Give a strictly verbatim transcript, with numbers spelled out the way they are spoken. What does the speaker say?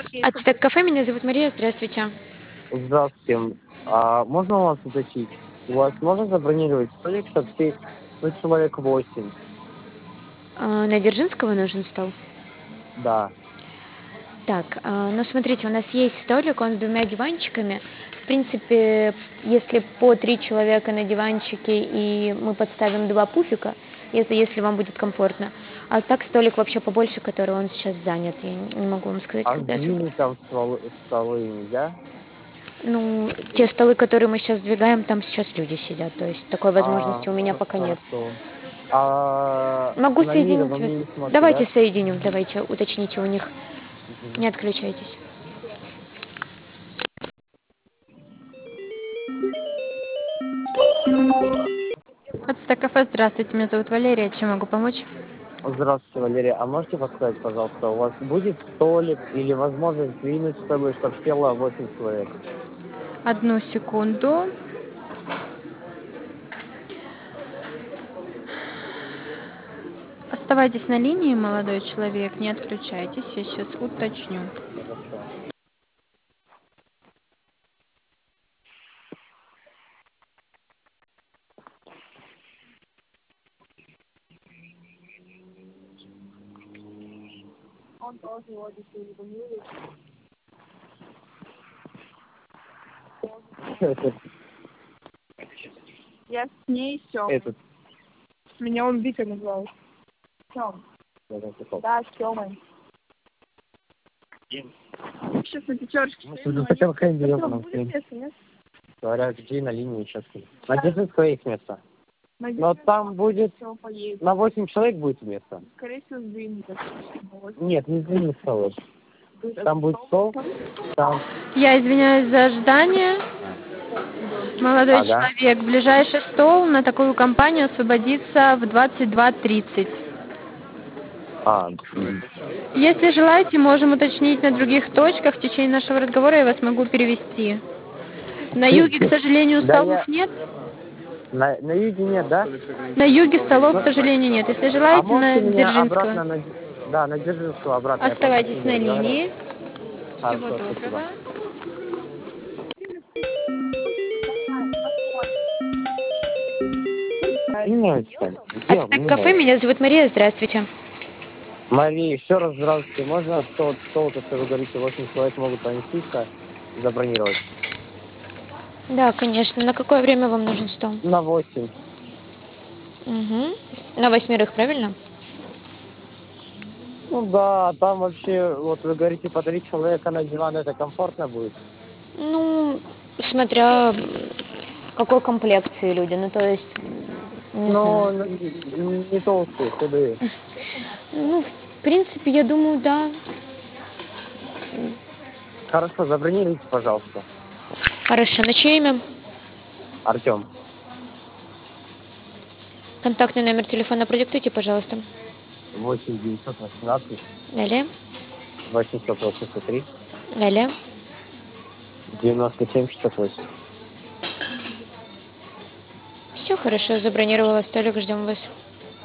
Ацтек кафе, меня зовут Мария, здравствуйте. Здравствуйте. А можно у вас уточнить? У вас можно забронировать столик, чтобы сесть, ну, человек восемь? А, на Дзержинского нужен стол? Да. Так, а, ну смотрите, у нас есть столик, он с двумя диванчиками. В принципе, если по три человека на диванчике, и мы подставим два пуфика, это если вам будет комфортно. А так столик вообще побольше, который он сейчас занят. Я не могу вам сказать, А когда же. сдвинуть там столы, столы нельзя? Ну, те столы, которые мы сейчас сдвигаем, там сейчас люди сидят. То есть такой А, возможности у меня х- пока нет. хорошо. А Могу на мире соединить вы вас. мне не сможете, Давайте да? соединим, давайте уточните у них. Мгм. Не отключайтесь. Ацтек кафе, здравствуйте, меня зовут Валерия, чем могу помочь? Здравствуйте, Валерия. А можете подсказать, пожалуйста, у вас будет столик или возможность сдвинуть столы, чтобы село восемь человек? Одну секунду. Оставайтесь на линии, молодой человек, не отключайтесь, я сейчас уточню. Хорошо. Этот, Я с ней все. этот. Меня он Вика назвал. Тём. Да, с Тёмой. Сейчас на пятерочке Ну, стоим, ты но хотел они- ходить, Артём, делать, будет место, нет? говорят, где на линии сейчас. На Дзержинского есть место. На Но Дзержинского там будет, всё поедет. на восемь человек будет место. Скорее всего, сдвинется. Вот. Нет, не сдвинет стол. Будет Там будет стол, там... Я извиняюсь за ожидание. Молодой Ага. человек, ближайший стол на такую компанию освободится в двадцать два тридцать. А, м, Если желаете, можем уточнить на других точках. В течение нашего разговора я вас могу перевести. На юге, к сожалению, да столов я... нет. На, на юге нет, да? На юге столов, к Ну, сожалению, нет. Если а желаете, можете на меня Дзержинского. обратно на... Дз- Да, на Дзержинского обратно, я просто с Оставайтесь ним на не разговаривал. линии. Всего Хорошо, доброго. спасибо. Не нравится. Где? Ацтек Не кафе, нравится. меня зовут Мария, здравствуйте. Мария, еще раз здравствуйте. Можно стол, стол, то, что вы говорите, восемь человек могут поместиться, забронировать? Да, конечно. На какое время вам нужен стол? На восемь. Угу. На восьмерых, правильно? Ну да, там вообще, вот вы говорите, по три человека на диван, это комфортно будет? Ну, смотря м, какой комплекции люди. Ну, то есть, м, не знаю. Ну, н- не толстые, худые. Ну, в принципе, я думаю, да. Хорошо, забронируйте, пожалуйста. Хорошо. На чье имя? Артем. Контактный номер телефона продиктуйте, пожалуйста. восемь девятьсот восемнадцать Далее. восемьсот восемьдесят три Далее. девяносто семь шестьдесят восемь. Все хорошо, забронировала столик, ждем вас.